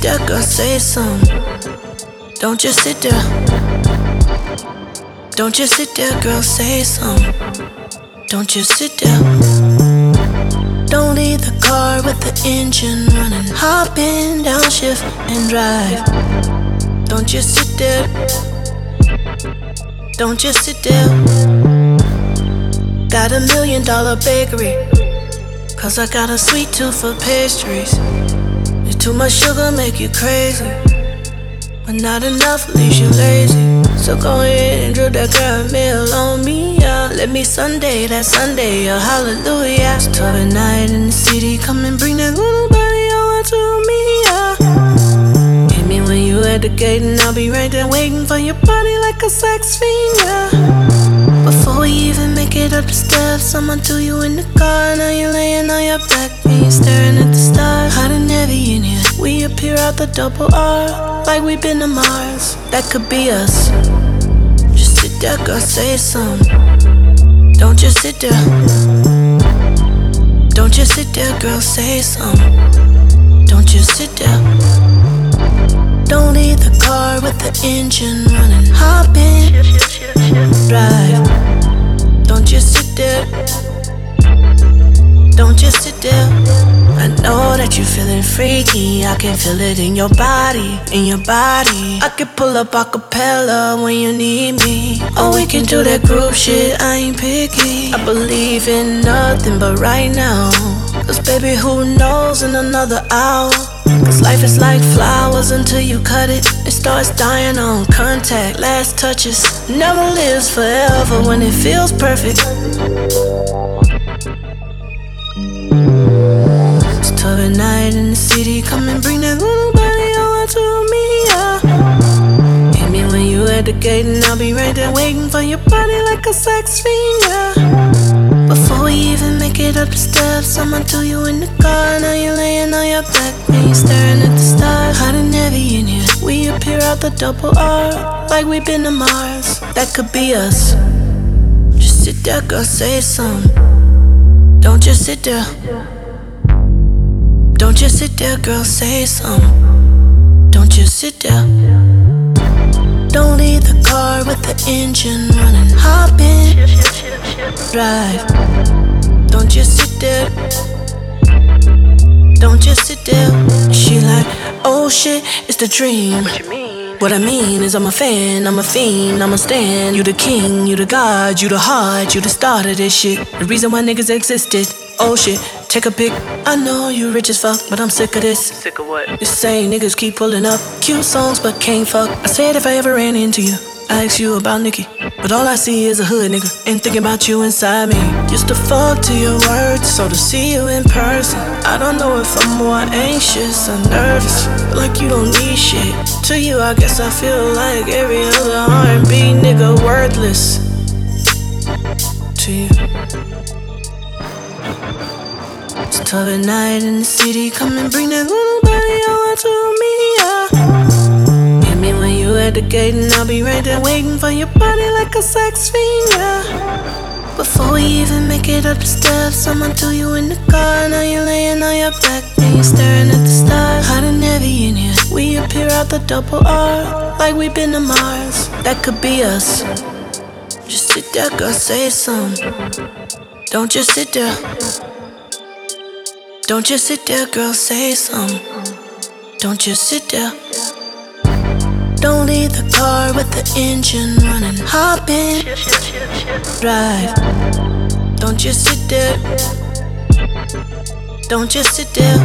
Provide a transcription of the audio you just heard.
there, girl, say something. Don't just sit there. Don't just sit there, girl, say something. Don't just sit there. Don't leave the car with the engine running. Hop in, downshift, and drive. Don't just sit there. Don't just sit there. Got $1 million bakery, 'cause I got a sweet tooth for pastries. It's too much sugar, make you crazy, but not enough leaves you lazy. So go ahead and drip that caramel on me, yeah. Let me Sunday, that Sunday, yeah, hallelujah. It's 12 at night in the city, come and bring that little body over to me, yeah. Hit me when you at the gate and I'll be right there waiting for your body like a sex fiend, yeah. Before we even make it up the steps, I'ma do you in the car. Now you're laying on your back and you're staring at the stars. Hot and heavy in here, we appear out the double R, like we've been to Mars. That could be us. Just sit there, girl, say something. Don't just sit there. Don't just sit there, girl, say something. Don't just sit there. Don't leave the car with the engine running. Hop in, drive. Don't just sit there. Don't just sit there. I know that you feeling freaky, I can feel it in your body, in your body. I can pull up a cappella when you need me. Or we can do that group shit, I ain't picky. I believe in nothing but right now, 'cause baby, who knows in another hour? 'Cause life is like flowers until you cut it. It starts dying on contact, last touches. Never lives forever when it feels perfect. It's 12 at night in the city, come and bring that little body over to me, yeah. Hit me when you at the gate and I'll be right there waiting for your body like a sex fiend, yeah. Before we even make it up the steps, I'ma do you in the car. Now you're laying on your back and you're staring at the stars. Hot and heavy in here, we appear out the double R, like we've been to Mars. That could be us. Just sit there, girl, say something. Don't just sit there. Don't just sit there, girl, say something. Don't just sit there. Don't leave the car with the engine running. Hop in, drive. Don't just sit there. Don't just sit there. She like, oh shit, it's the dream. What you mean? What I mean is I'm a fan, I'm a fiend, I'm a stan. You the king, you the god, you the heart, you the start of this shit. The reason why niggas existed. Oh shit, take a pic. I know you rich as fuck, but I'm sick of this. Sick of what? The same niggas keep pulling up cute songs but can't fuck. I said if I ever ran into you, I ask you about Nicki, but all I see is a hood nigga and thinking about you inside me. Used to fuck to your words, so to see you in person, I don't know if I'm more anxious or nervous. But like you don't need shit. To you, I guess I feel like every other R&B nigga worthless. To you. It's 12 at night in the city, come and bring that little body over to me, yeah. Hit me when you at the gate and I'll be right there waiting for your body like a sex fiend, yeah. Before we even make it up the steps, I'ma do you in the car. Now you're laying on your back and you're staring at the stars. Hot and heavy in here, we appear out the double R, like we've been to Mars. That could be us. Just sit there, girl, say something. Don't just sit there. Don't just sit there, girl, say something. Don't just sit there. Don't leave the car with the engine running. Hop in, drive. Don't just sit there. Don't just sit there.